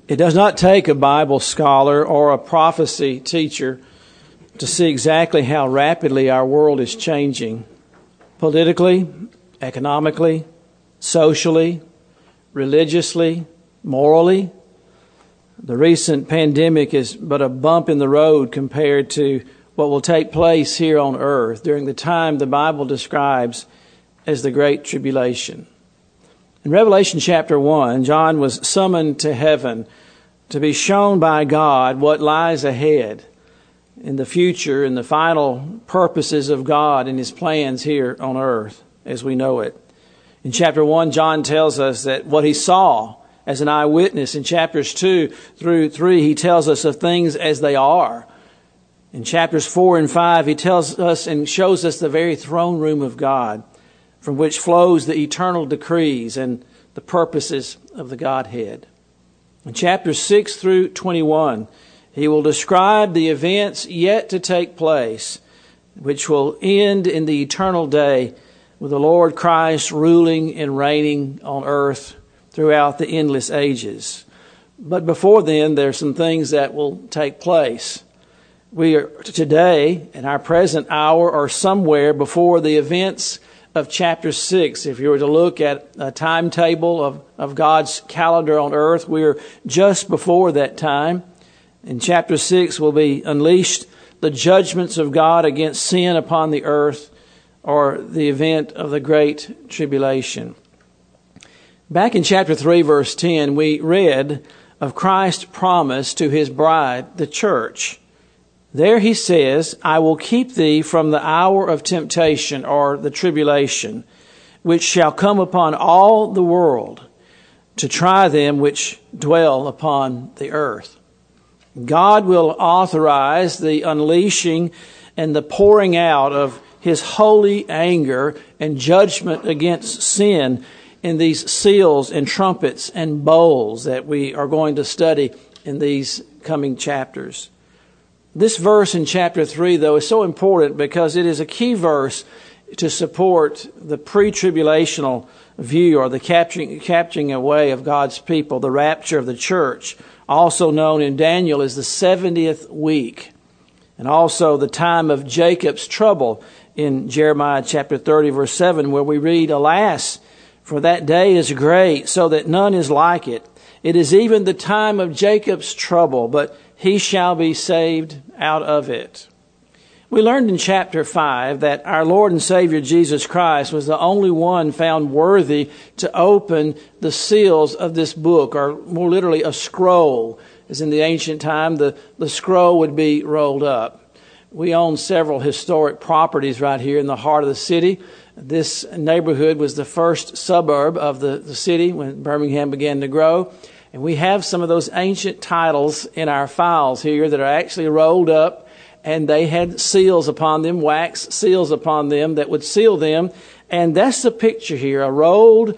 It does not take a Bible scholar or a prophecy teacher to see exactly how rapidly our world is changing. Politically, economically, socially, religiously, morally. The recent pandemic is but a bump in the road compared to what will take place here on earth during the time the Bible describes as the Great Tribulation. In Revelation chapter 1, John was summoned to heaven to be shown by God what lies ahead in the future and the final purposes of God and His plans here on earth as we know it. In chapter 1, John tells us that what he saw as an eyewitness. In chapters 2 through 3, he tells us of things as they are. In chapters 4 and 5, he tells us and shows us the very throne room of God, from which flows the eternal decrees and the purposes of the Godhead. In chapters 6 through 21, he will describe the events yet to take place, which will end in the eternal day with the Lord Christ ruling and reigning on earth throughout the endless ages. But before then, there are some things that will take place. We are today, in our present hour, are somewhere before the events of chapter 6. If you were to look at a timetable of God's calendar on earth, we are just before that time. In chapter 6 will be unleashed the judgments of God against sin upon the earth, or the event of the Great Tribulation. Back in chapter 3, verse 10, we read of Christ's promise to His bride, the church. There He says, I will keep thee from the hour of temptation, or the tribulation, which shall come upon all the world, to try them which dwell upon the earth. God will authorize the unleashing and the pouring out of His holy anger and judgment against sin in these seals and trumpets and bowls that we are going to study in these coming chapters. This verse in chapter 3, though, is so important because it is a key verse to support the pre-tribulational view, or the capturing away of God's people, the rapture of the church, also known in Daniel as the 70th week, and also the time of Jacob's trouble in Jeremiah chapter 30, verse 7, where we read, Alas, for that day is great, so that none is like it. It is even the time of Jacob's trouble, but he shall be saved out of it. We learned in chapter 5 that our Lord and Savior Jesus Christ was the only one found worthy to open the seals of this book, or more literally a scroll. As in the ancient time, the scroll would be rolled up. We own several historic properties right here in the heart of the city. This neighborhood was the first suburb of the city when Birmingham began to grow. And we have some of those ancient titles in our files here that are actually rolled up, and they had seals upon them, wax seals upon them that would seal them. And that's the picture here, a rolled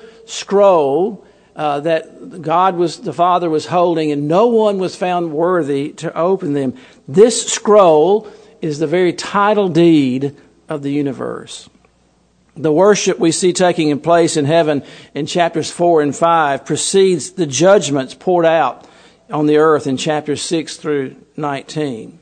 scroll that the Father was holding, and no one was found worthy to open them. This scroll is the very title deed of the universe. The worship we see taking place in heaven in chapters 4 and 5 precedes the judgments poured out on the earth in chapters 6 through 19.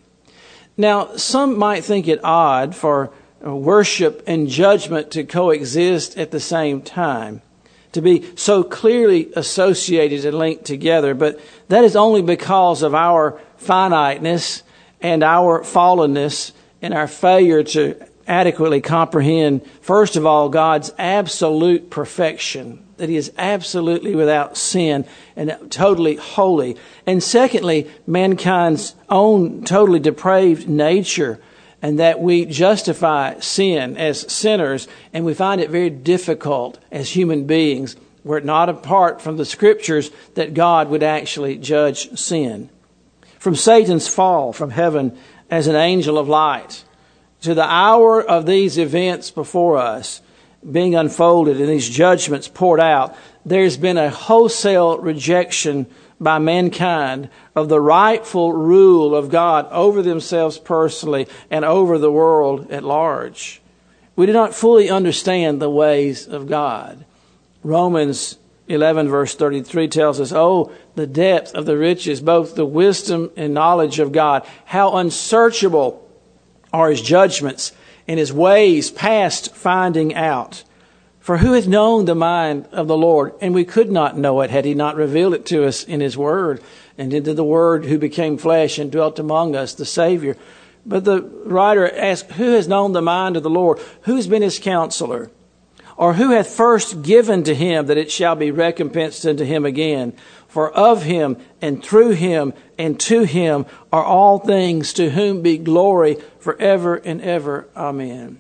Now, some might think it odd for worship and judgment to coexist at the same time, to be so clearly associated and linked together, but that is only because of our finiteness and our fallenness and our failure to adequately comprehend, first of all, God's absolute perfection, that He is absolutely without sin and totally holy. And secondly, mankind's own totally depraved nature, and that we justify sin as sinners, and we find it very difficult as human beings, were it not apart from the Scriptures, that God would actually judge sin. From Satan's fall from heaven as an angel of light, to the hour of these events before us being unfolded and these judgments poured out, there's been a wholesale rejection by mankind of the rightful rule of God over themselves personally and over the world at large. We do not fully understand the ways of God. Romans 11 verse 33 tells us, Oh, the depth of the riches, both the wisdom and knowledge of God. How unsearchable are his judgments and his ways past finding out. For who hath known the mind of the Lord? And we could not know it had he not revealed it to us in his word, and into the Word who became flesh and dwelt among us, the Savior. But the writer asks, who has known the mind of the Lord? Who has been his counselor? Or who hath first given to him that it shall be recompensed unto him again? For of him and through him and to him are all things, to whom be glory forever and ever. Amen.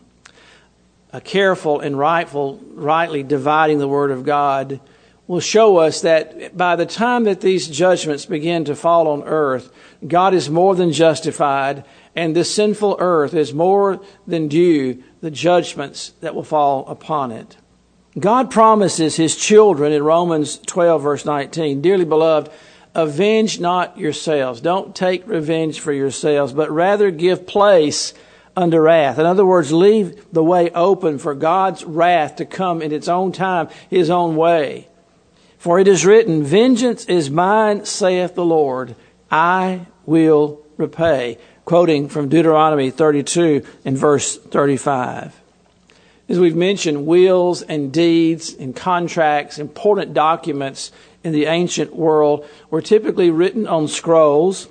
A careful and rightly dividing the Word of God will show us that by the time that these judgments begin to fall on earth, God is more than justified, and this sinful earth is more than due the judgments that will fall upon it. God promises his children in Romans 12, verse 19, dearly beloved, avenge not yourselves. Don't take revenge for yourselves, but rather give place unto wrath. In other words, leave the way open for God's wrath to come in its own time, his own way. For it is written, vengeance is mine, saith the Lord, I will repay. Quoting from Deuteronomy 32 and verse 35. As we've mentioned, wills and deeds and contracts, important documents in the ancient world, were typically written on scrolls,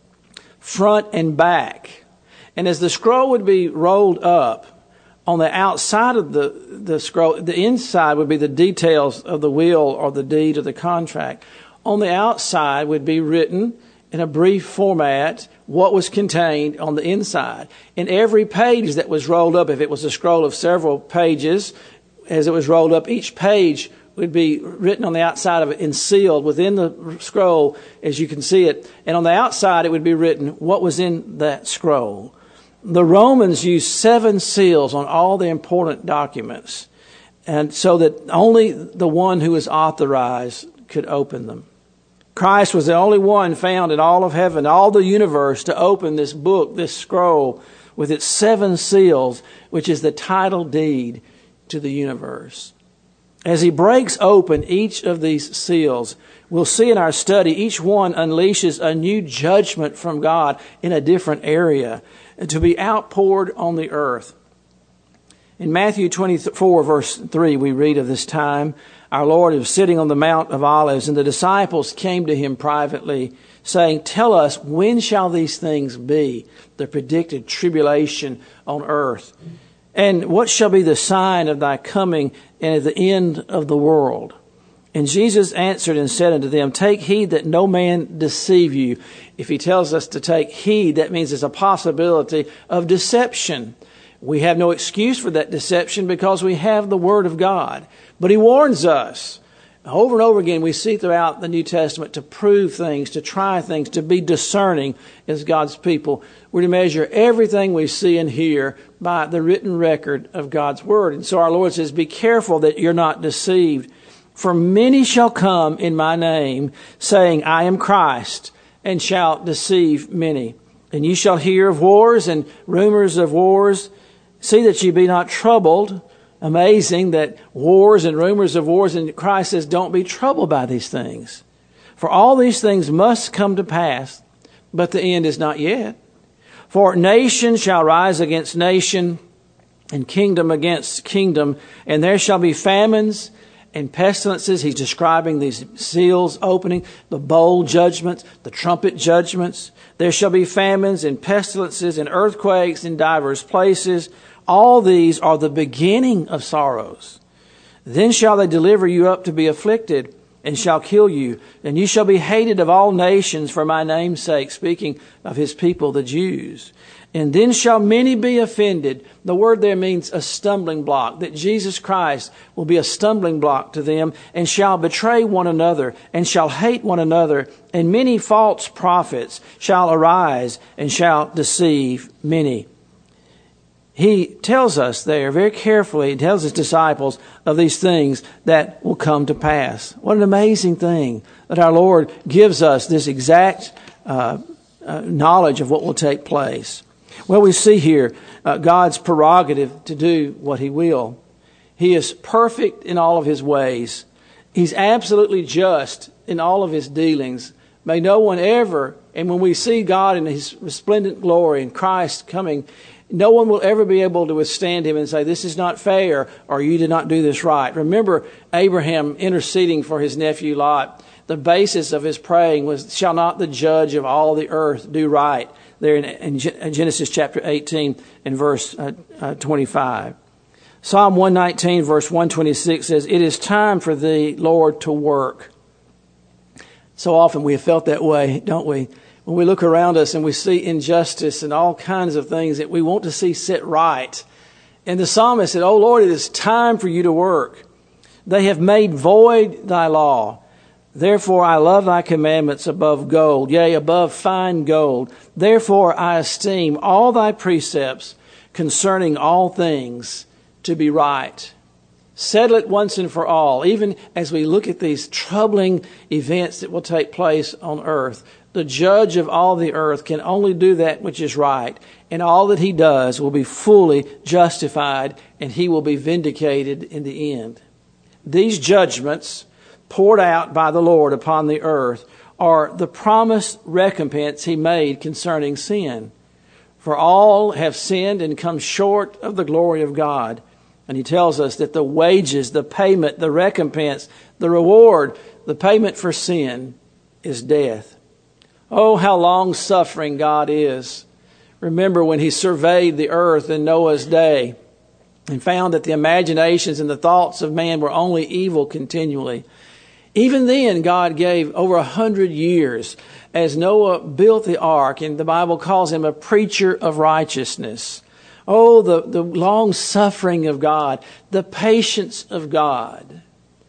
front and back. And as the scroll would be rolled up, on the outside of the scroll, the inside would be the details of the will or the deed or the contract. On the outside would be written in a brief format what was contained on the inside. In every page that was rolled up, if it was a scroll of several pages, as it was rolled up, each page would be written on the outside of it and sealed within the scroll as you can see it. And on the outside it would be written what was in that scroll. The Romans used 7 seals on all the important documents, and so that only the one who was authorized could open them. Christ was the only one found in all of heaven, all the universe, to open this book, this scroll, with its 7 seals, which is the title deed to the universe. As he breaks open each of these seals, we'll see in our study, each one unleashes a new judgment from God in a different area, to be outpoured on the earth. In Matthew 24, verse 3, we read of this time, our Lord was sitting on the Mount of Olives, and the disciples came to him privately, saying, tell us, when shall these things be, the predicted tribulation on earth? And what shall be the sign of thy coming and of the end of the world? And Jesus answered and said unto them, take heed that no man deceive you. If he tells us to take heed, that means there's a possibility of deception. We have no excuse for that deception because we have the Word of God. But he warns us. Over and over again, we see throughout the New Testament to prove things, to try things, to be discerning as God's people. We're to measure everything we see and hear by the written record of God's Word. And so our Lord says, be careful that you're not deceived. For many shall come in my name, saying, I am Christ, and shall deceive many. And ye shall hear of wars and rumors of wars. See that ye be not troubled. Amazing that wars and rumors of wars, and Christ says, don't be troubled by these things. For all these things must come to pass, but the end is not yet. For nation shall rise against nation, and kingdom against kingdom, and there shall be famines and pestilences. He's describing these seals opening, the bowl judgments, the trumpet judgments. There shall be famines and pestilences and earthquakes in divers places. All these are the beginning of sorrows. Then shall they deliver you up to be afflicted, and shall kill you. And you shall be hated of all nations for my name's sake, speaking of his people, the Jews. And then shall many be offended. The word there means a stumbling block, that Jesus Christ will be a stumbling block to them, and shall betray one another, and shall hate one another. And many false prophets shall arise, and shall deceive many. He tells us there very carefully, he tells his disciples of these things that will come to pass. What an amazing thing that our Lord gives us this exact knowledge of what will take place. Well, we see here God's prerogative to do what he will. He is perfect in all of his ways. He's absolutely just in all of his dealings. May no one ever, and when we see God in his resplendent glory and Christ coming, no one will ever be able to withstand him and say, this is not fair, or you did not do this right. Remember Abraham interceding for his nephew Lot. The basis of his praying was, shall not the judge of all the earth do right? There in Genesis chapter 18 and verse 25. Psalm 119 verse 126 says, it is time for thee, Lord, to work. So often we have felt that way, don't we? When we look around us and we see injustice and all kinds of things that we want to see set right. And the psalmist said, oh Lord, it is time for you to work. They have made void thy law. Therefore I love thy commandments above gold, yea, above fine gold. Therefore I esteem all thy precepts concerning all things to be right. Settle it once and for all, even as we look at these troubling events that will take place on earth. The judge of all the earth can only do that which is right, and all that he does will be fully justified, and he will be vindicated in the end. These judgments poured out by the Lord upon the earth are the promised recompense he made concerning sin. For all have sinned and come short of the glory of God. And he tells us that the wages, the payment, the recompense, the reward, the payment for sin is death. Oh, how long-suffering God is. Remember when he surveyed the earth in Noah's day and found that the imaginations and the thoughts of man were only evil continually. Even then, God gave over 100 years as Noah built the ark, and the Bible calls him a preacher of righteousness. Oh, the long-suffering of God, the patience of God.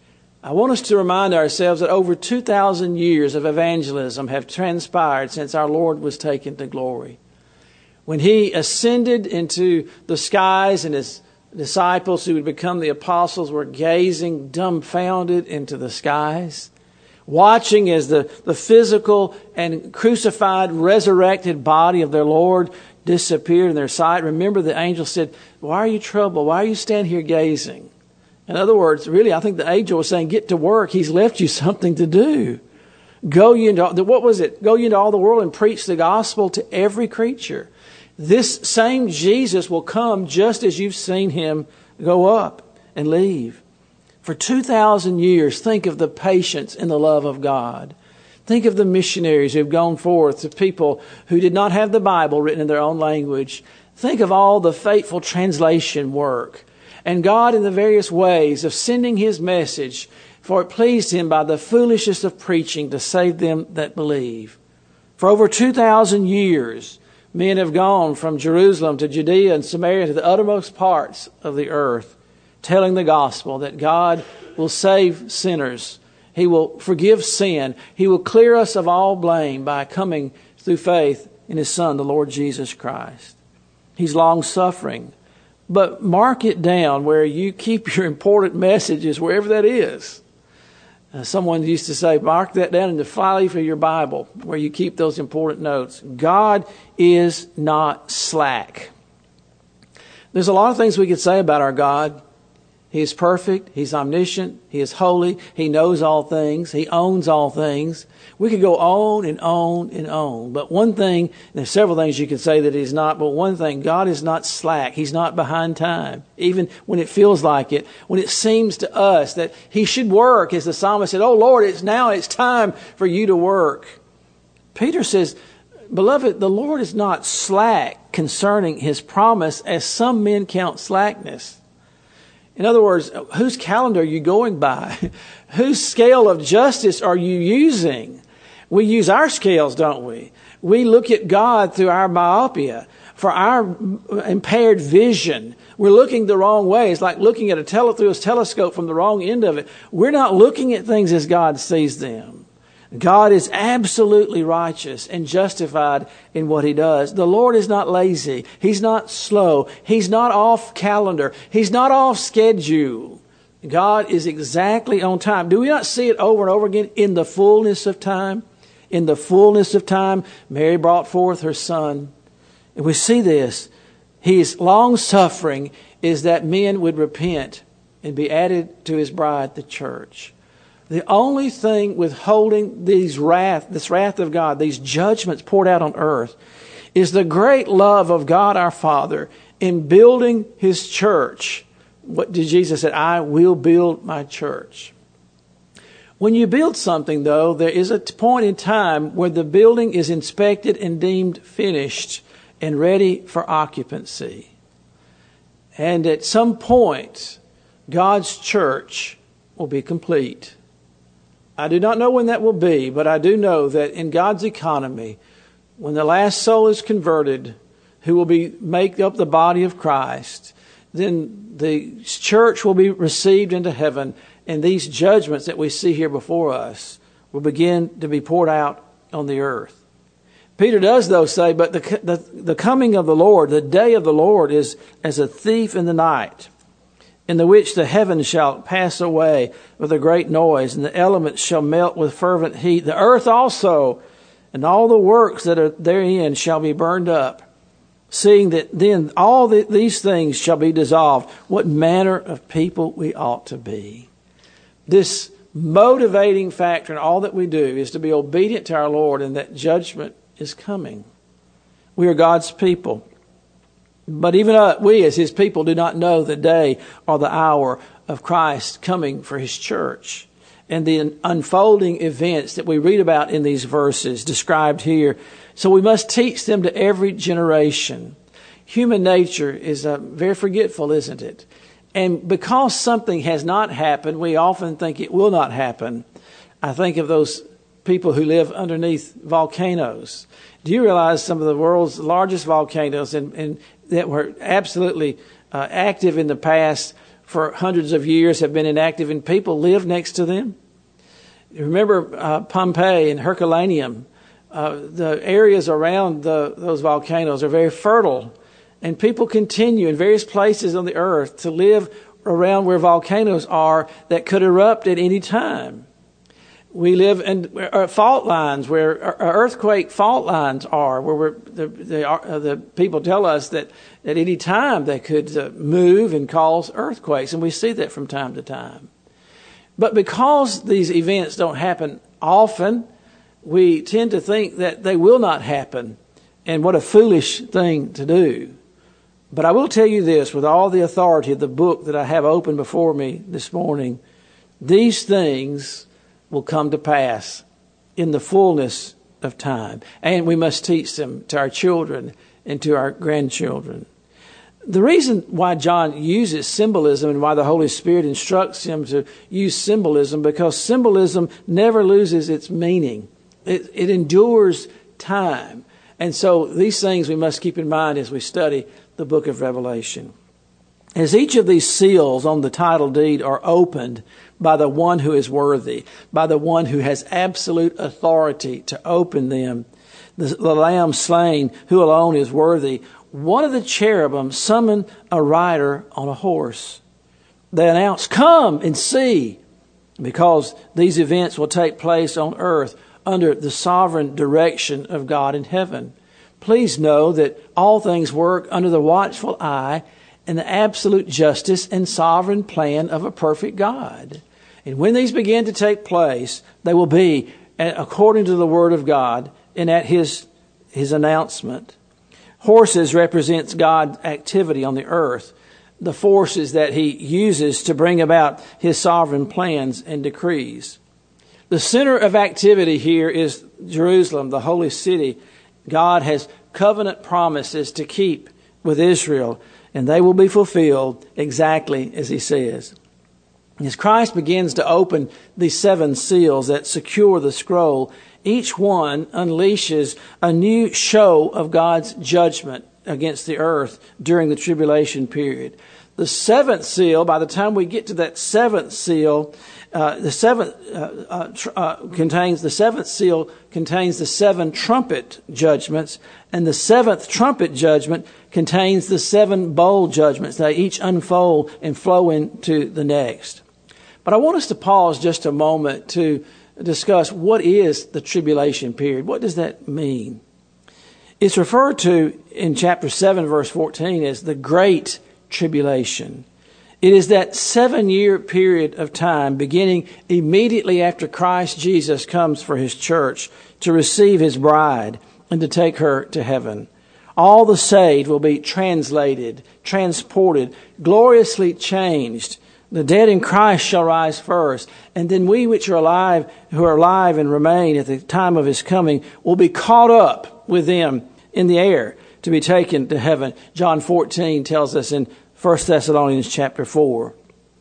I want us to remind ourselves that over 2,000 years of evangelism have transpired since our Lord was taken to glory. When he ascended into the skies and his disciples who would become the apostles were gazing dumbfounded into the skies, watching as the physical and crucified, resurrected body of their Lord disappeared in their sight. Remember, the angel said, why are you troubled? Why are you standing here gazing? In other words, really, I think the angel was saying, get to work. He's left you something to do. Go ye into, what was it? Go ye into all the world and preach the gospel to every creature. This same Jesus will come just as you've seen him go up and leave. For 2,000 years, think of the patience and the love of God. Think of the missionaries who've gone forth to people who did not have the Bible written in their own language. Think of all the faithful translation work. And God in the various ways of sending his message, for it pleased him by the foolishness of preaching to save them that believe. For over 2,000 years, men have gone from Jerusalem to Judea and Samaria to the uttermost parts of the earth, telling the gospel that God will save sinners. He will forgive sin. He will clear us of all blame by coming through faith in his Son, the Lord Jesus Christ. He's long-suffering. But mark it down where you keep your important messages, wherever that is. Someone used to say, mark that down in the flyleaf of your Bible, where you keep those important notes. God is not slack. There's a lot of things we could say about our God. He is perfect. He's omniscient. He is holy. He knows all things. He owns all things. We could go on and on and on. But one thing, there's several things you could say that he's not, but one thing, God is not slack. He's not behind time. Even when it feels like it, when it seems to us that he should work, as the psalmist said, oh Lord, it's time for you to work. Peter says, beloved, the Lord is not slack concerning his promise, as some men count slackness. In other words, whose calendar are you going by? Whose scale of justice are you using? We use our scales, don't we? We look at God through our myopia. For our impaired vision, we're looking the wrong way. It's like looking at through a telescope from the wrong end of it. We're not looking at things as God sees them. God is absolutely righteous and justified in what he does. The Lord is not lazy. He's not slow. He's not off calendar. He's not off schedule. God is exactly on time. Do we not see it over and over again? In the fullness of time. In the fullness of time, Mary brought forth her son. And we see this. His long-suffering is that men would repent and be added to his bride, the church. The only thing withholding this wrath of God, these judgments poured out on earth, is the great love of God our Father in building His church. What did Jesus say? I will build my church. When you build something, though, there is a point in time where the building is inspected and deemed finished and ready for occupancy. And at some point, God's church will be complete. I do not know when that will be, but I do know that in God's economy, when the last soul is converted, who will make up the body of Christ, then the church will be received into heaven, and these judgments that we see here before us will begin to be poured out on the earth. Peter does, though, say, but the coming of the Lord, the day of the Lord, is as a thief in the night, in the which the heavens shall pass away with a great noise, and the elements shall melt with fervent heat. The earth also and all the works that are therein shall be burned up. Seeing that then all these things shall be dissolved, what manner of people we ought to be. This motivating factor in all that we do is to be obedient to our Lord, and that judgment is coming. We are God's people. But even we as His people do not know the day or the hour of Christ coming for His church. And the unfolding events that we read about in these verses described here. So we must teach them to every generation. Human nature is very forgetful, isn't it? And because something has not happened, we often think it will not happen. I think of those people who live underneath volcanoes. Do you realize some of the world's largest volcanoes and that were absolutely active in the past for hundreds of years have been inactive, and people live next to them? Remember Pompeii and Herculaneum. The areas around those volcanoes are very fertile, and people continue in various places on the earth to live around where volcanoes are that could erupt at any time. We live in fault lines where earthquake fault lines are, where the people tell us that at any time they could move and cause earthquakes, and we see that from time to time. But because these events don't happen often, we tend to think that they will not happen, and what a foolish thing to do. But I will tell you this, with all the authority of the book that I have open before me this morning, these things will come to pass in the fullness of time. And we must teach them to our children and to our grandchildren. The reason why John uses symbolism and why the Holy Spirit instructs him to use symbolism, because symbolism never loses its meaning. It endures time. And so these things we must keep in mind as we study the book of Revelation. As each of these seals on the title deed are opened by the one who is worthy, by the one who has absolute authority to open them, the Lamb slain, who alone is worthy, one of the cherubim summoned a rider on a horse. They announced, "Come and see," because these events will take place on earth under the sovereign direction of God in heaven. Please know that all things work under the watchful eye and the absolute justice and sovereign plan of a perfect God. And when these begin to take place, they will be according to the Word of God and at His announcement. Horses represents God's activity on the earth, the forces that He uses to bring about His sovereign plans and decrees. The center of activity here is Jerusalem, the holy city. God has covenant promises to keep with Israel, and they will be fulfilled exactly as He says. As Christ begins to open these 7 seals that secure the scroll, each one unleashes a new show of God's judgment against the earth during the tribulation period. The 7th seal, by the time we get to that 7th seal, the 7th seal contains the 7 trumpet judgments, and the 7th trumpet judgment contains the 7 bowl judgments. They each unfold and flow into the next. But I want us to pause just a moment to discuss what is the tribulation period. What does that mean? It's referred to in chapter 7, verse 14 as the Great Tribulation. It is that 7-year period of time beginning immediately after Christ Jesus comes for his church to receive his bride and to take her to heaven. All the saved will be translated, transported, gloriously changed. The dead in Christ shall rise first, and then we which are alive, who are alive and remain at the time of his coming, will be caught up with them in the air to be taken to heaven. John 14 tells us in 1 Thessalonians chapter 4.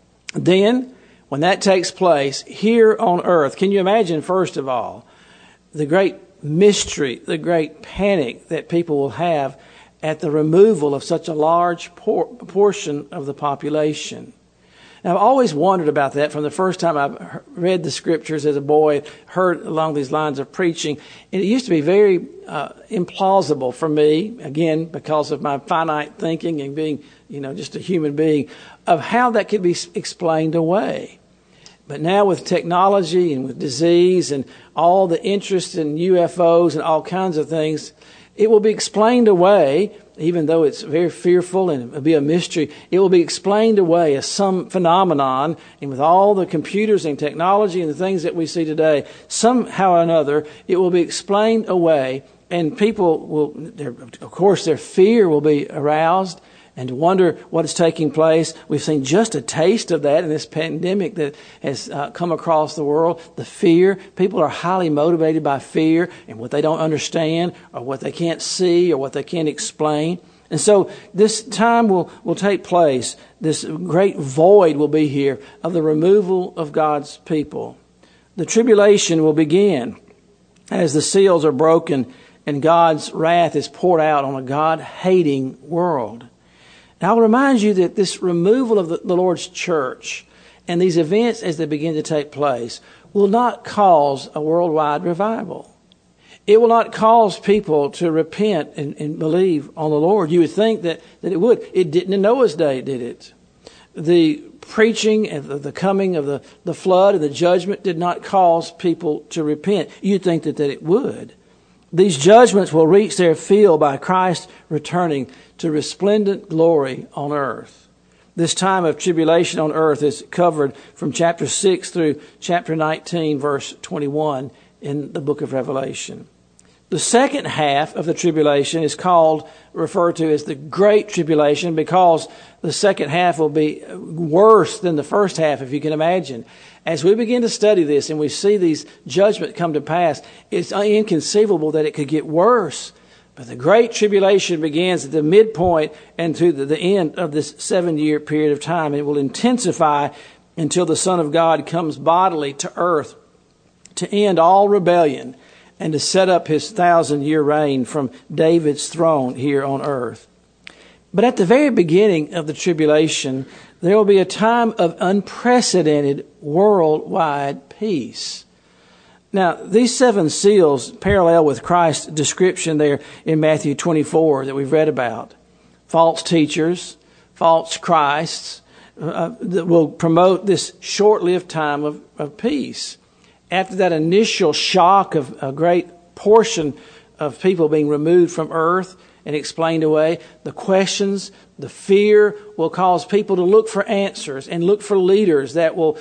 Then, when that takes place here on earth, can you imagine, first of all, the great mystery, the great panic that people will have at the removal of such a large portion of the population? Now, I've always wondered about that from the first time I read the scriptures as a boy, heard along these lines of preaching. And it used to be very implausible for me, again, because of my finite thinking and being, just a human being, of how that could be explained away. But now with technology and with disease and all the interest in UFOs and all kinds of things, it will be explained away, even though it's very fearful and it'll be a mystery. It will be explained away as some phenomenon, and with all the computers and technology and the things that we see today, somehow or another, it will be explained away, and people will, of course, their fear will be aroused and wonder what is taking place. We've seen just a taste of that in this pandemic that has come across the world. The fear. People are highly motivated by fear and what they don't understand or what they can't see or what they can't explain. And so this time will take place. This great void will be here of the removal of God's people. The tribulation will begin as the seals are broken and God's wrath is poured out on a God-hating world. Now, I'll remind you that this removal of the Lord's church and these events as they begin to take place will not cause a worldwide revival. It will not cause people to repent and believe on the Lord. You would think that it would. It didn't in Noah's day, did it? The preaching and the coming of the flood and the judgment did not cause people to repent. You'd think that it would. These judgments will reach their fill by Christ returning to resplendent glory on earth. This time of tribulation on earth is covered from chapter 6 through chapter 19, verse 21 in the book of Revelation. The second half of the tribulation is referred to as the Great Tribulation, because the second half will be worse than the first half, if you can imagine. As we begin to study this and we see these judgments come to pass, it's inconceivable that it could get worse. But the Great Tribulation begins at the midpoint and to the end of this 7-year period of time. It will intensify until the Son of God comes bodily to earth to end all rebellion and to set up his 1,000-year reign from David's throne here on earth. But at the very beginning of the tribulation, there will be a time of unprecedented worldwide peace. Now, these 7 seals parallel with Christ's description there in Matthew 24 that we've read about. False teachers, false Christs that will promote this short-lived time of peace. After that initial shock of a great portion of people being removed from earth and explained away, the questions, the fear will cause people to look for answers and look for leaders that will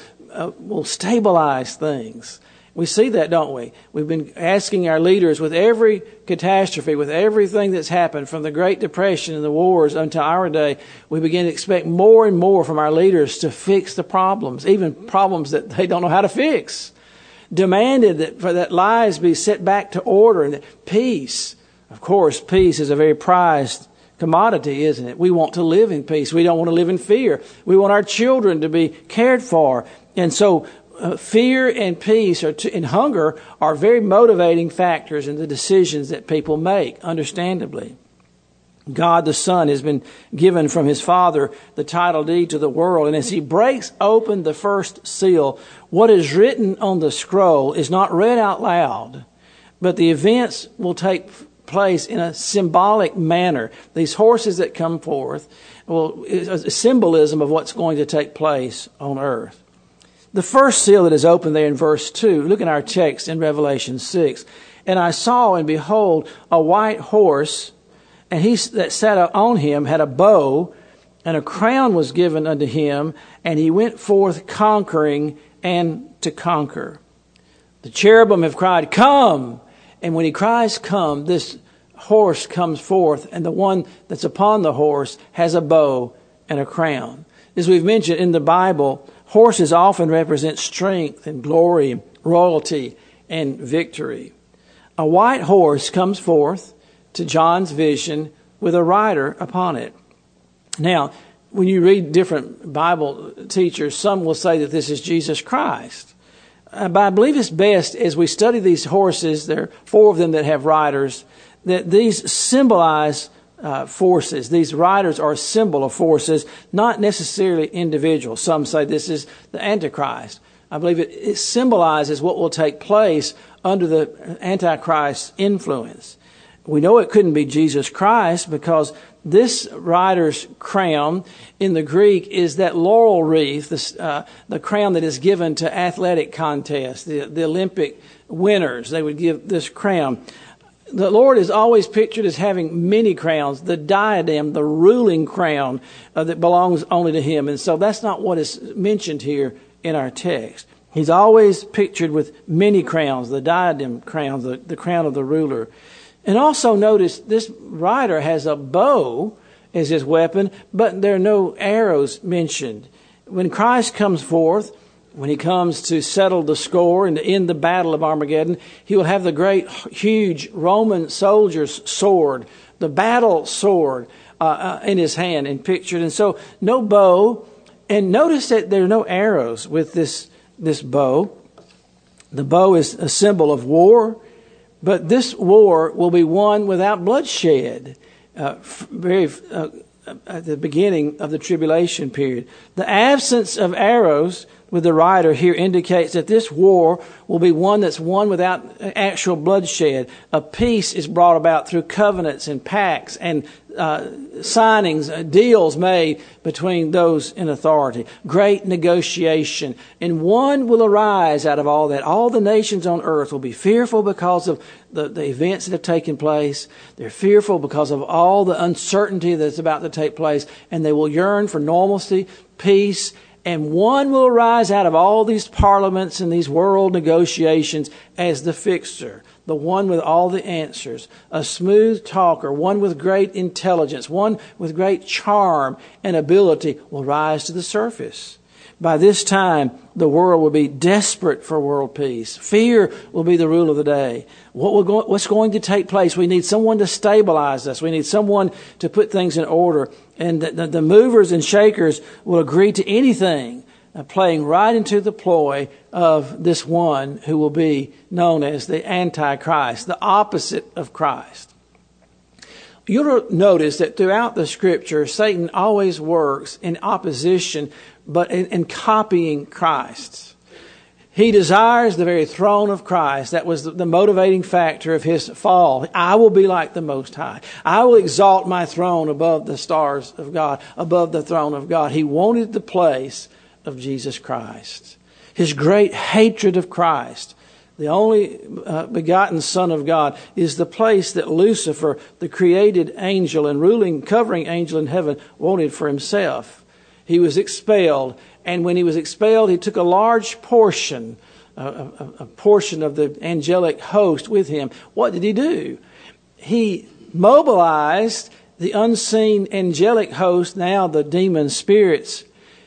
stabilize things. We see that, don't we? We've been asking our leaders with every catastrophe, with everything that's happened from the Great Depression and the wars until our day, we begin to expect more and more from our leaders to fix the problems, even problems that they don't know how to fix. Demanded that lives be set back to order and that peace. Of course, peace is a very prized commodity, isn't it? We want to live in peace. We don't want to live in fear. We want our children to be cared for. And so fear and peace and hunger are very motivating factors in the decisions that people make, understandably. God the Son has been given from his Father the title deed to the world. And as he breaks open the first seal, what is written on the scroll is not read out loud, but the events will take place in a symbolic manner. These horses that come forth is a symbolism of what's going to take place on earth. The first seal that is opened there in verse 2, look at our text in Revelation 6. And I saw, and behold, a white horse, and he that sat on him had a bow, and a crown was given unto him, and he went forth conquering and to conquer. The cherubim have cried, "Come!" And when he cries, "Come," this horse comes forth, and the one that's upon the horse has a bow and a crown. As we've mentioned in the Bible, horses often represent strength and glory, royalty, and victory. A white horse comes forth to John's vision with a rider upon it. Now, when you read different Bible teachers, some will say that this is Jesus Christ. But I believe it's best as we study these horses, there are 4 of them that have riders, that these symbolize forces. These riders are a symbol of forces, not necessarily individuals. Some say this is the Antichrist. I believe it symbolizes what will take place under the Antichrist's influence. We know it couldn't be Jesus Christ because this rider's crown in the Greek is that laurel wreath, the crown that is given to athletic contests, the Olympic winners. They would give this crown. The Lord is always pictured as having many crowns, the diadem, the ruling crown that belongs only to him. And so that's not what is mentioned here in our text. He's always pictured with many crowns, the diadem crowns, the crown of the ruler. And also notice this rider has a bow as his weapon, but there are no arrows mentioned. When Christ comes forth, when he comes to settle the score and to end the battle of Armageddon, he will have the great, huge Roman soldier's sword, the battle sword, in his hand and pictured. And so no bow. And notice that there are no arrows with this bow. The bow is a symbol of war. But this war will be won without bloodshed, at the beginning of the tribulation period. The absence of arrows with the rider here indicates that this war will be one that's won without actual bloodshed. A peace is brought about through covenants and pacts and signings, deals made between those in authority. Great negotiation. And one will arise out of all that. All the nations on earth will be fearful because of the events that have taken place. They're fearful because of all the uncertainty that's about to take place. And they will yearn for normalcy, peace. And one will arise out of all these parliaments and these world negotiations as the fixer, the one with all the answers, a smooth talker, one with great intelligence, one with great charm and ability will rise to the surface. By this time, the world will be desperate for world peace. Fear will be the rule of the day. What's going to take place? We need someone to stabilize us. We need someone to put things in order. And the movers and shakers will agree to anything, playing right into the ploy of this one who will be known as the Antichrist, the opposite of Christ. You'll notice that throughout the Scripture, Satan always works in opposition, but in copying Christ. He desires the very throne of Christ. That was the motivating factor of his fall. I will be like the Most High. I will exalt my throne above the stars of God, above the throne of God. He wanted the place of Jesus Christ. His great hatred of Christ, the only begotten Son of God, is the place that Lucifer, the created angel and ruling, covering angel in heaven, wanted for himself. He was expelled. And when he was expelled, he took a large portion, a portion of the angelic host with him. What did he do? He mobilized the unseen angelic host, now the demon spirits,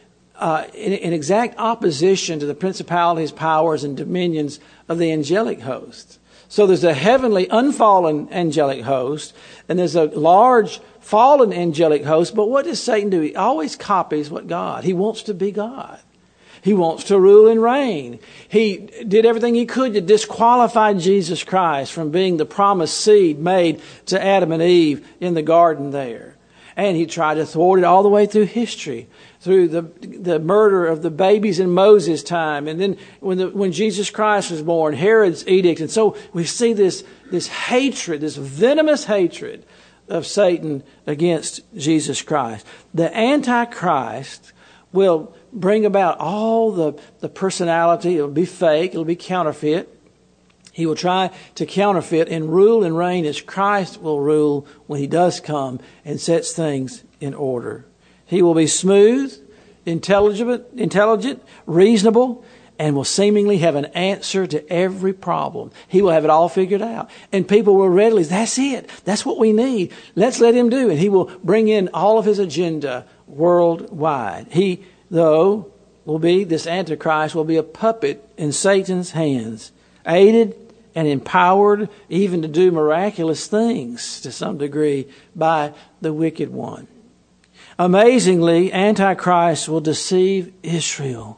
in exact opposition to the principalities, powers, and dominions of the angelic host. So there's a heavenly, unfallen angelic host, and there's a large fallen angelic host. But what does Satan do? He always copies what God. He wants to be God. He wants to rule and reign. He did everything he could to disqualify Jesus Christ from being the promised seed made to Adam and Eve in the garden there. And he tried to thwart it all the way through history, through the murder of the babies in Moses' time. And then when Jesus Christ was born, Herod's edict. And so we see this hatred, this venomous hatred of Satan against Jesus Christ. The Antichrist will bring about all the personality. It'll be fake. It'll be counterfeit. He will try to counterfeit and rule and reign as Christ will rule when he does come and sets things in order. He will be smooth, intelligent, reasonable, and will seemingly have an answer to every problem. He will have it all figured out. And people will readily, that's it. That's what we need. Let's let him do it. He will bring in all of his agenda worldwide. He, though, this Antichrist will be a puppet in Satan's hands, aided and empowered even to do miraculous things to some degree by the wicked one. Amazingly, Antichrist will deceive Israel.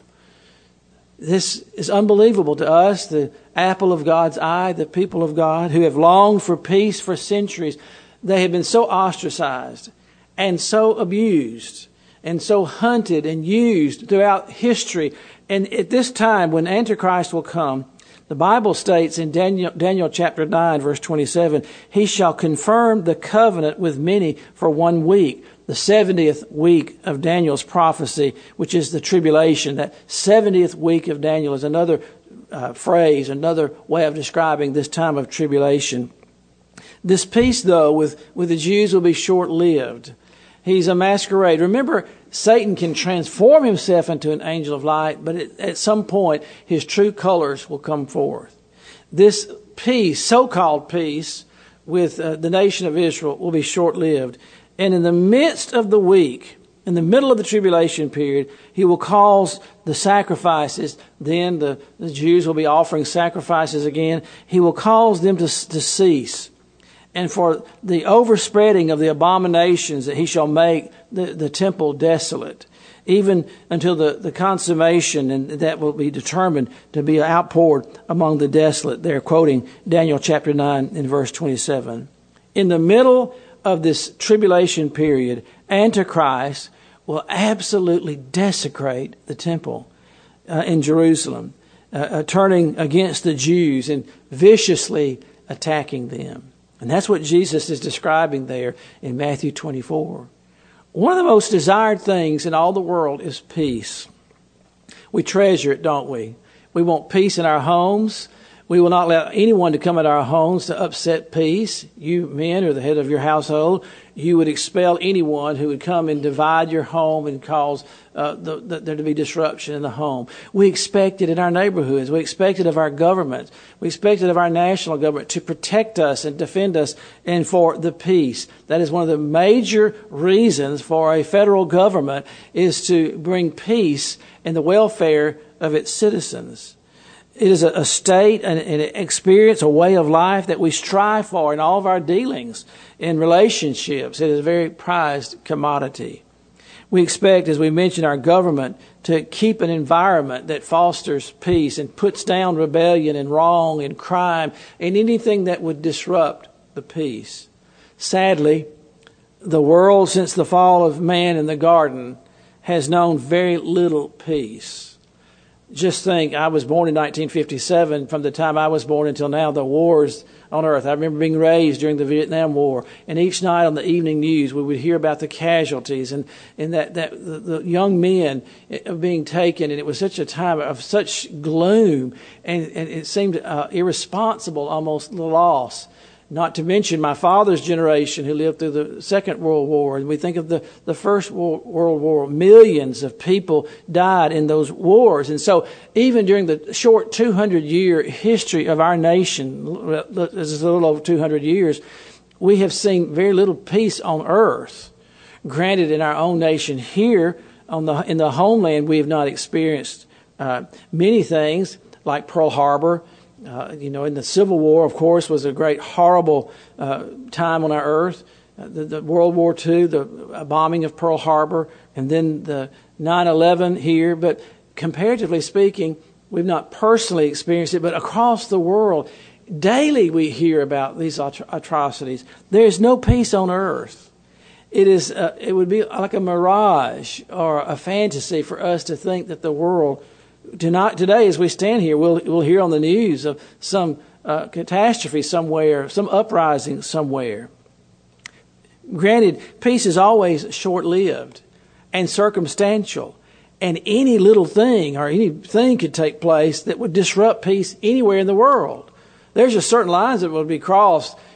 This is unbelievable to us, the apple of God's eye, the people of God who have longed for peace for centuries. They have been so ostracized and so abused and so hunted and used throughout history. And at this time, when Antichrist will come, the Bible states in Daniel chapter 9, verse 27, he shall confirm the covenant with many for 1 week. The 70th week of Daniel's prophecy, which is the tribulation. That 70th week of Daniel is another phrase, another way of describing this time of tribulation. This peace, though, with the Jews will be short-lived. He's a masquerade. Remember, Satan can transform himself into an angel of light, but at some point, his true colors will come forth. This peace, so-called peace, with the nation of Israel will be short-lived. And in the midst of the week, in the middle of the tribulation period, he will cause the sacrifices. Then the Jews will be offering sacrifices again. He will cause them to cease. And for the overspreading of the abominations that he shall make the temple desolate, even until the consummation, and that will be determined to be outpoured among the desolate. They're quoting Daniel chapter 9 in verse 27. In the middle of this tribulation period, Antichrist will absolutely desecrate the temple in Jerusalem, turning against the Jews and viciously attacking them. And that's what Jesus is describing there in Matthew 24. One of the most desired things in all the world is peace. We treasure it, don't we? We want peace in our homes. We will not allow anyone to come into our homes to upset peace. You men are the head of your household. You would expel anyone who would come and divide your home and cause there to be disruption in the home. We expect it in our neighborhoods. We expect it of our government. We expect it of our national government to protect us and defend us and for the peace. That is one of the major reasons for a federal government is to bring peace and the welfare of its citizens. It is a state, an experience, a way of life that we strive for in all of our dealings, in relationships. It is a very prized commodity. We expect, as we mentioned, our government to keep an environment that fosters peace and puts down rebellion and wrong and crime and anything that would disrupt the peace. Sadly, the world since the fall of man in the garden has known very little peace. Just think, I was born in 1957. From the time I was born until now, the wars on earth. I remember being raised during the Vietnam War, and each night on the evening news, we would hear about the casualties and that the young men being taken, and it was such a time of such gloom, and it seemed irresponsible, almost the loss. Not to mention my father's generation who lived through the Second World War. And we think of the First World War. Millions of people died in those wars. And so even during the short 200-year history of our nation, this is a little over 200 years, we have seen very little peace on earth. Granted, in our own nation here, in the homeland, we have not experienced many things like Pearl Harbor. In the Civil War, of course, was a great, horrible time on our earth. The World War II, the bombing of Pearl Harbor, and then the 9/11 here. But comparatively speaking, we've not personally experienced it, but across the world, daily we hear about these atrocities. There is no peace on earth. It would be like a mirage or a fantasy for us to think that the world today, as we stand here, we'll hear on the news of some catastrophe somewhere, some uprising somewhere. Granted, peace is always short-lived and circumstantial, and any little thing or anything could take place that would disrupt peace anywhere in the world. There's just certain lines that would be crossed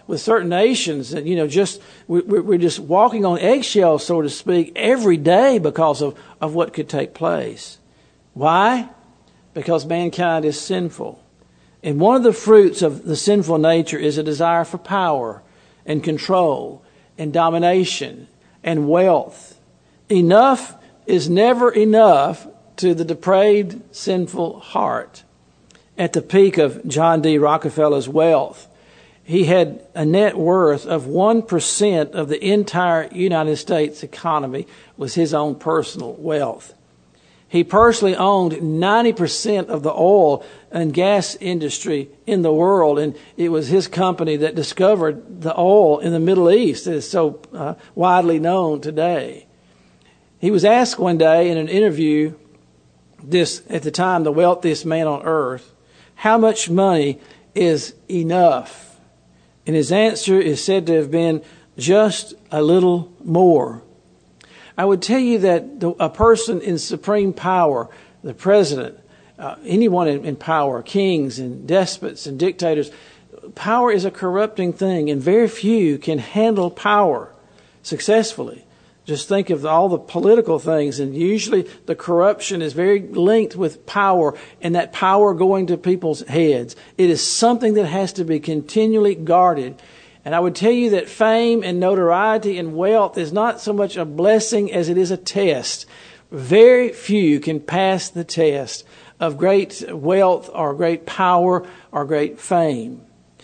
with certain nations that, we're just walking on eggshells, so to speak, every day because of what could take place. Why? Because mankind is sinful. And one of the fruits of the sinful nature is a desire for power and control and domination and wealth. Enough is never enough to the depraved, sinful heart. At the peak of John D. Rockefeller's wealth, he had a net worth of 1% of the entire United States economy was his own personal wealth. He personally owned 90% of the oil and gas industry in the world, and it was his company that discovered the oil in the Middle East that is so widely known today. He was asked one day in an interview, this at the time the wealthiest man on earth, how much money is enough? And his answer is said to have been just a little more. I would tell you that a person in supreme power, the president, anyone in power, kings and despots and dictators, power is a corrupting thing, and very few can handle power successfully. Just think of all the political things, and usually the corruption is very linked with power, and that power going to people's heads. It is something that has to be continually guarded. And I would tell you that fame and notoriety and wealth is not so much a blessing as it is a test. Very few can pass the test of great wealth or great power or great fame.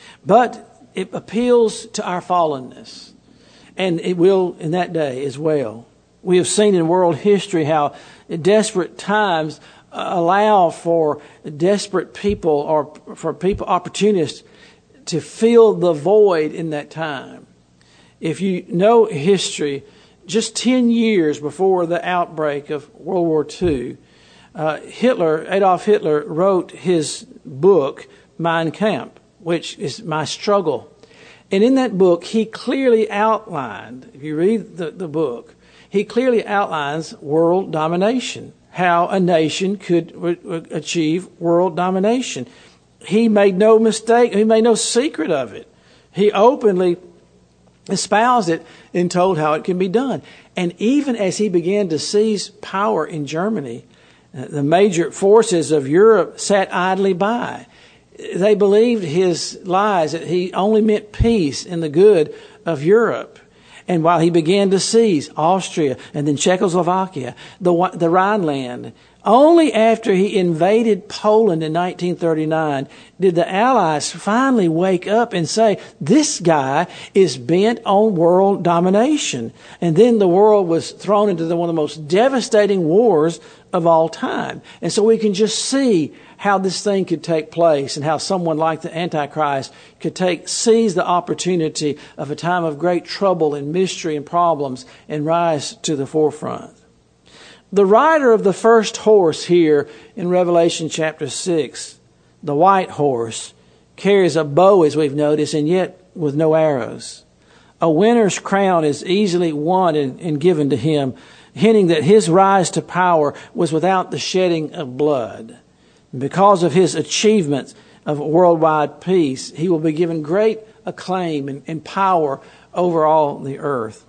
But it appeals to our fallenness. And it will in that day as well. We have seen in world history how desperate times allow for desperate people or for people, opportunists, to fill the void in that time. If you know history, just 10 years before the outbreak of World War II, Adolf Hitler wrote his book, Mein Kampf, which is My Struggle. And in that book, he clearly outlined, if you read the book, he clearly outlines world domination, how a nation could achieve world domination. He made no mistake, he made no secret of it. He openly espoused it and told how it can be done. And even as he began to seize power in Germany, the major forces of Europe sat idly by. They believed his lies, that he only meant peace and the good of Europe. And while he began to seize Austria and then Czechoslovakia, the Rhineland, only after he invaded Poland in 1939 did the Allies finally wake up and say, this guy is bent on world domination. And then the world was thrown into one of the most devastating wars of all time. And so we can just see how this thing could take place and how someone like the Antichrist could seize the opportunity of a time of great trouble and mystery and problems and rise to the forefront. The rider of the first horse here in Revelation chapter 6, the white horse, carries a bow, as we've noticed, and yet with no arrows. A winner's crown is easily won and given to him, hinting that his rise to power was without the shedding of blood. Because of his achievements of worldwide peace, he will be given great acclaim and power over all the earth.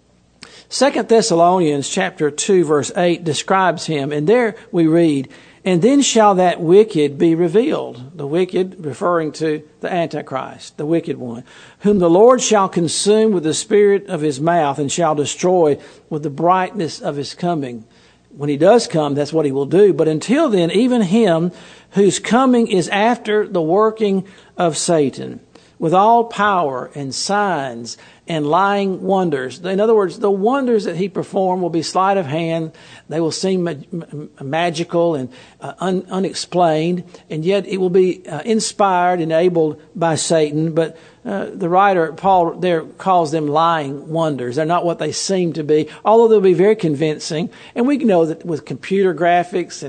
2 Thessalonians chapter 2 verse 8 describes him, and there we read, and then shall that wicked be revealed. The wicked referring to the Antichrist, the wicked one, whom the Lord shall consume with the spirit of his mouth and shall destroy with the brightness of his coming. When he does come, that's what he will do. But until then, even him whose coming is after the working of Satan, with all power and signs and lying wonders. In other words, the wonders that he performed will be sleight of hand. They will seem magical and unexplained, and yet it will be inspired, enabled by Satan. But the writer, Paul, there calls them lying wonders. They're not what they seem to be, although they'll be very convincing. And we know that with computer graphics and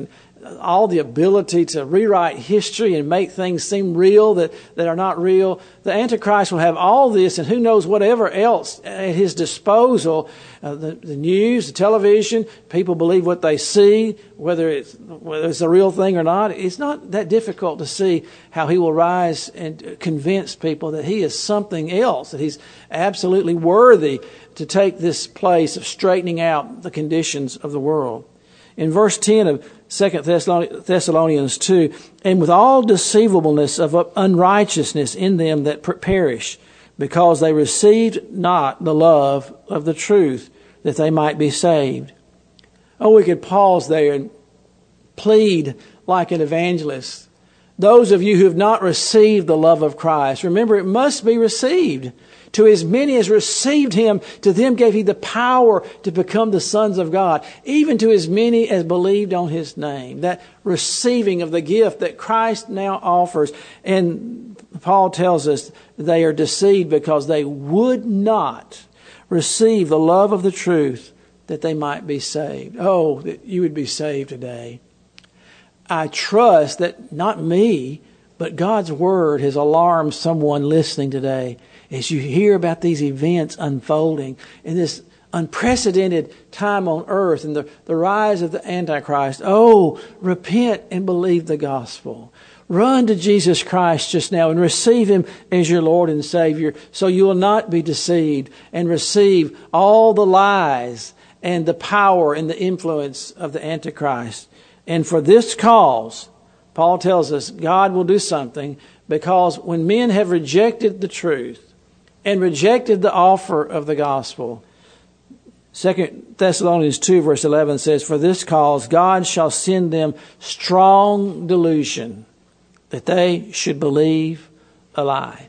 all the ability to rewrite history and make things seem real that are not real. The Antichrist will have all this and who knows whatever else at his disposal. The news, the television, people believe what they see, whether it's a real thing or not. It's not that difficult to see how he will rise and convince people that he is something else, that he's absolutely worthy to take this place of straightening out the conditions of the world. In verse 10 of 2 Thessalonians 2, and with all deceivableness of unrighteousness in them that perish, because they received not the love of the truth, that they might be saved. Oh, we could pause there and plead like an evangelist. Those of you who have not received the love of Christ, remember it must be received. To as many as received him, to them gave he the power to become the sons of God, even to as many as believed on his name. That receiving of the gift that Christ now offers. And Paul tells us they are deceived because they would not receive the love of the truth that they might be saved. Oh, that you would be saved today. I trust that not me, but God's word has alarmed someone listening today as you hear about these events unfolding in this unprecedented time on earth and the rise of the Antichrist. Oh, repent and believe the gospel. Run to Jesus Christ just now and receive him as your Lord and Savior so you will not be deceived and receive all the lies and the power and the influence of the Antichrist. And for this cause, Paul tells us God will do something, because when men have rejected the truth and rejected the offer of the gospel, 2 Thessalonians 2 verse 11 says, for this cause God shall send them strong delusion, that they should believe a lie.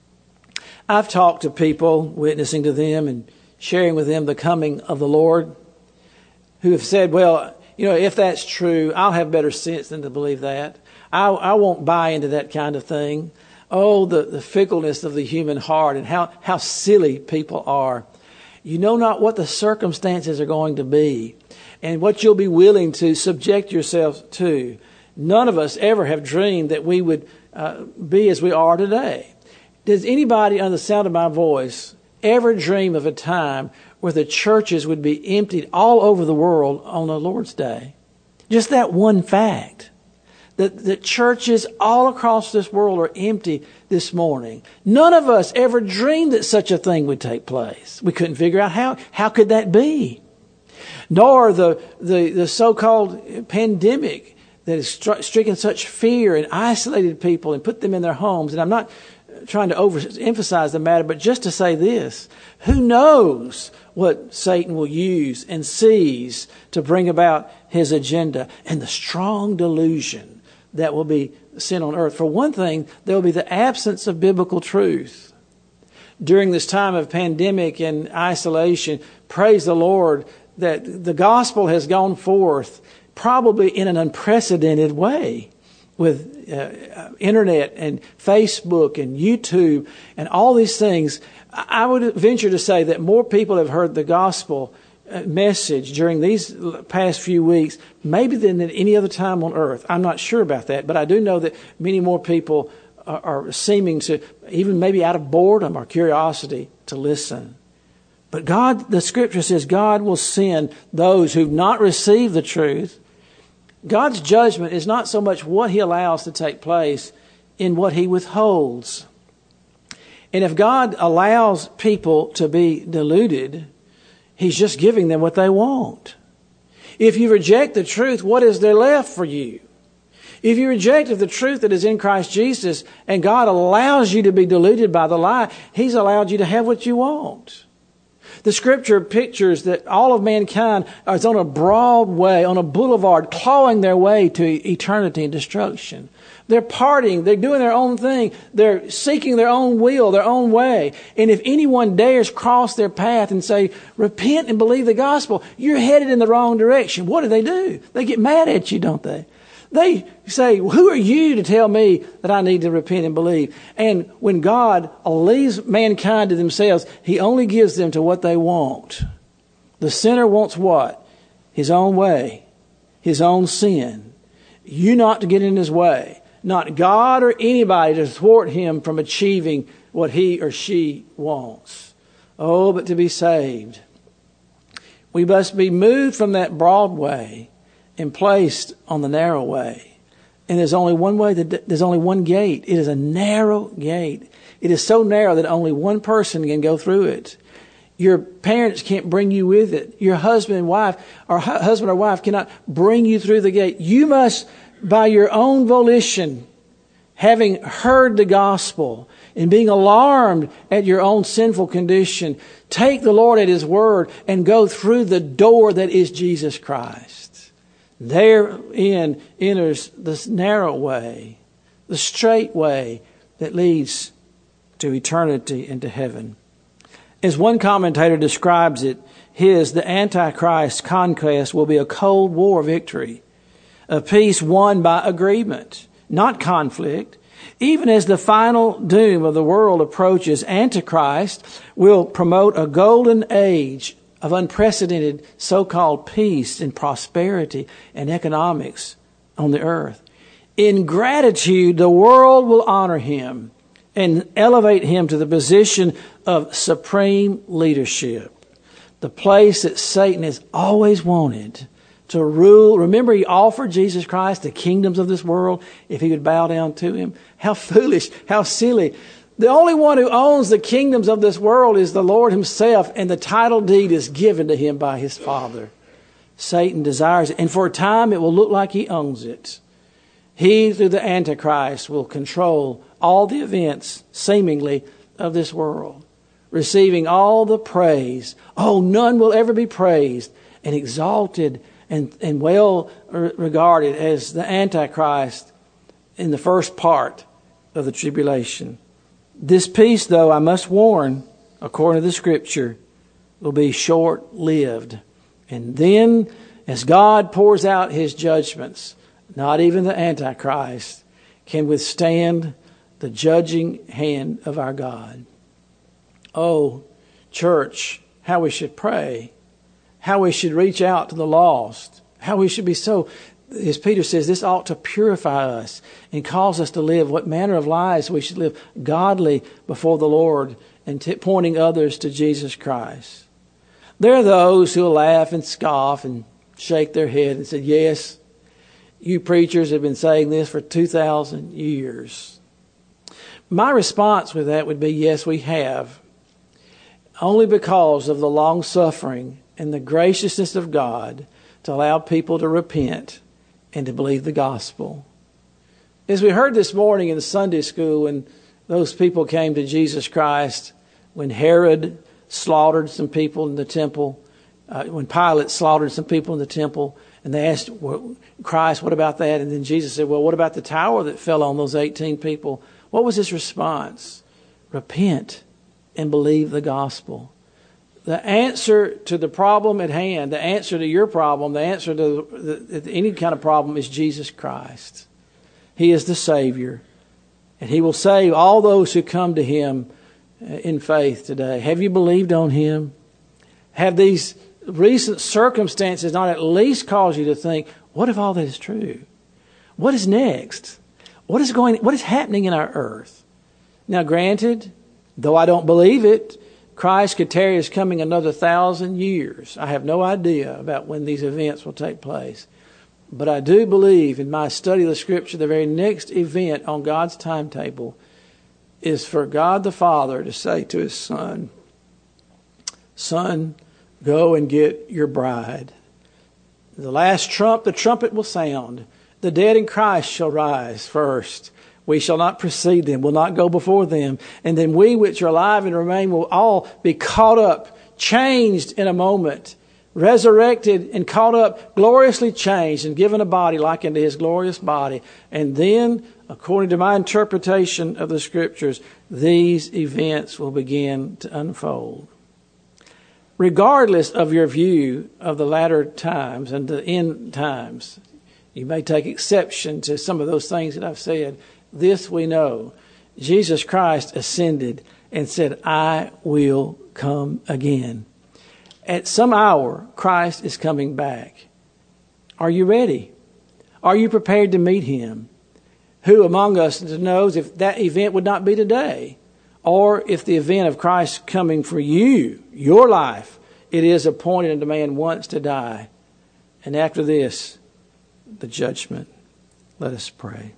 I've talked to people, witnessing to them and sharing with them the coming of the Lord, who have said, well, if that's true, I'll have better sense than to believe that. I won't buy into that kind of thing. Oh, the fickleness of the human heart and how silly people are. You know not what the circumstances are going to be and what you'll be willing to subject yourself to. None of us ever have dreamed that we would be as we are today. Does anybody under the sound of my voice ever dream of a time where the churches would be emptied all over the world on the Lord's Day? Just that one fact. The churches all across this world are empty this morning. None of us ever dreamed that such a thing would take place. We couldn't figure out how could that be. Nor the so-called pandemic that has stricken such fear and isolated people and put them in their homes. And I'm not trying to overemphasize the matter, but just to say this: who knows what Satan will use and seize to bring about his agenda, and the strong delusion that will be sent on earth. For one thing, there will be the absence of biblical truth. During this time of pandemic and isolation, praise the Lord that the gospel has gone forth probably in an unprecedented way with internet and Facebook and YouTube and all these things. I would venture to say that more people have heard the gospel message during these past few weeks, maybe than at any other time on earth. I'm not sure about that, but I do know that many more people are seeming to, even maybe out of boredom or curiosity, to listen. But God, the scripture says, God will send those who've not received the truth. God's judgment is not so much what he allows to take place in what he withholds. And if God allows people to be deluded, he's just giving them what they want. If you reject the truth, what is there left for you? If you reject the truth that is in Christ Jesus and God allows you to be deluded by the lie, he's allowed you to have what you want. The scripture pictures that all of mankind is on a broad way, on a boulevard, clawing their way to eternity and destruction. They're partying. They're doing their own thing. They're seeking their own will, their own way. And if anyone dares cross their path and say, repent and believe the gospel, you're headed in the wrong direction. What do? They get mad at you, don't they? They say, who are you to tell me that I need to repent and believe? And when God leaves mankind to themselves, he only gives them to what they want. The sinner wants what? His own way, his own sin. You not to get in his way. Not God or anybody to thwart him from achieving what he or she wants. Oh, but to be saved. We must be moved from that broad way and placed on the narrow way. And there's only one way, there's only one gate. It is a narrow gate. It is so narrow that only one person can go through it. Your parents can't bring you with it. Your husband or wife cannot bring you through the gate. You must, by your own volition, having heard the gospel and being alarmed at your own sinful condition, take the Lord at his word and go through the door that is Jesus Christ. Therein enters this narrow way, the straight way that leads to eternity and to heaven. As one commentator describes it, the Antichrist conquest will be a Cold War victory, a peace won by agreement, not conflict. Even as the final doom of the world approaches, Antichrist will promote a golden age of unprecedented so-called peace and prosperity and economics on the earth. In gratitude, the world will honor him and elevate him to the position of supreme leadership, the place that Satan has always wanted to rule. Remember, he offered Jesus Christ the kingdoms of this world if he would bow down to him. How foolish, how silly. The only one who owns the kingdoms of this world is the Lord himself, and the title deed is given to him by his Father. Satan desires it, and for a time it will look like he owns it. He, through the Antichrist, will control all the events, seemingly, of this world, receiving all the praise. Oh, none will ever be praised and exalted and well regarded as the Antichrist in the first part of the tribulation. This peace, though, I must warn, according to the Scripture, will be short-lived. And then, as God pours out his judgments, not even the Antichrist can withstand the judging hand of our God. Oh, church, how we should pray, how we should reach out to the lost, how we should be so, as Peter says, this ought to purify us and cause us to live what manner of lives we should live godly before the Lord and pointing others to Jesus Christ. There are those who will laugh and scoff and shake their head and say, yes, you preachers have been saying this for 2,000 years. My response with that would be, yes, we have. Only because of the long suffering and the graciousness of God to allow people to repent and to believe the gospel. As we heard this morning in the Sunday school, when those people came to Jesus Christ, when Herod slaughtered some people in the temple, when Pilate slaughtered some people in the temple, and they asked Christ, what about that? And then Jesus said, well, what about the tower that fell on those 18 people? What was his response? Repent and believe the gospel. The answer to the problem at hand, the answer to your problem, the answer to any kind of problem is Jesus Christ. He is the Savior. And he will save all those who come to him in faith today. Have you believed on him? Have these recent circumstances not at least caused you to think, what if all that is true? What is next? What is happening in our earth? Now, granted, though I don't believe it, Christ could tarry his coming another 1,000 years. I have no idea about when these events will take place. But I do believe in my study of the Scripture, the very next event on God's timetable is for God the Father to say to his Son, Son, go and get your bride. The last trump, the trumpet will sound. The dead in Christ shall rise first. We shall not precede them, will not go before them. And then we which are alive and remain will all be caught up, changed in a moment, resurrected and caught up, gloriously changed and given a body like unto his glorious body. And then, according to my interpretation of the Scriptures, these events will begin to unfold. Regardless of your view of the latter times and the end times, you may take exception to some of those things that I've said. This we know. Jesus Christ ascended and said, I will come again. At some hour, Christ is coming back. Are you ready? Are you prepared to meet him? Who among us knows if that event would not be today? Or if the event of Christ coming for you, your life, it is appointed unto man once to die. And after this, the judgment. Let us pray.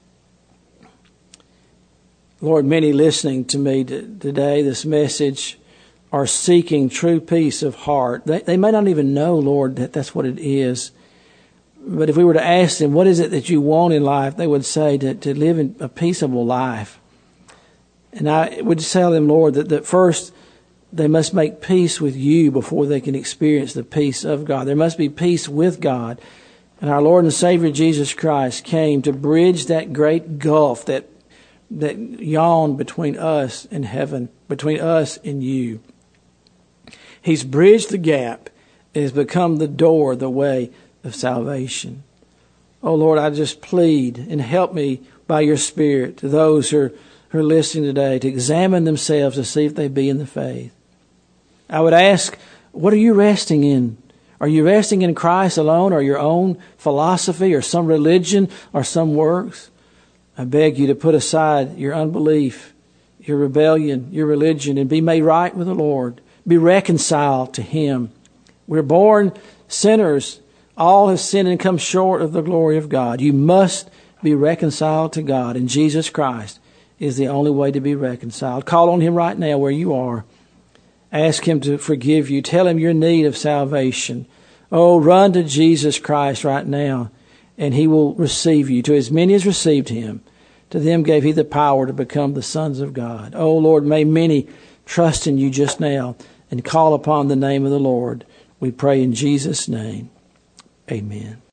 Lord, many listening to me today, this message, are seeking true peace of heart. They may not even know, Lord, that that's what it is. But if we were to ask them, what is it that you want in life? They would say to live in a peaceable life. And I would tell them, Lord, that first they must make peace with you before they can experience the peace of God. There must be peace with God. And our Lord and Savior Jesus Christ came to bridge that great gulf that yawned between us and heaven, between us and you. He's bridged the gap and has become the door, the way of salvation. Oh Lord, I just plead and help me by your Spirit to those who are listening today to examine themselves to see if they be in the faith. I would ask, what are you resting in? Are you resting in Christ alone, or your own philosophy, or some religion, or some works? I beg you to put aside your unbelief, your rebellion, your religion, and be made right with the Lord. Be reconciled to him. We're born sinners. All have sinned and come short of the glory of God. You must be reconciled to God, and Jesus Christ is the only way to be reconciled. Call on him right now where you are. Ask him to forgive you. Tell him your need of salvation. Oh, run to Jesus Christ right now, and he will receive you. To as many as received him, to them gave he the power to become the sons of God. Oh, Lord, may many trust in you just now and call upon the name of the Lord. We pray in Jesus' name. Amen.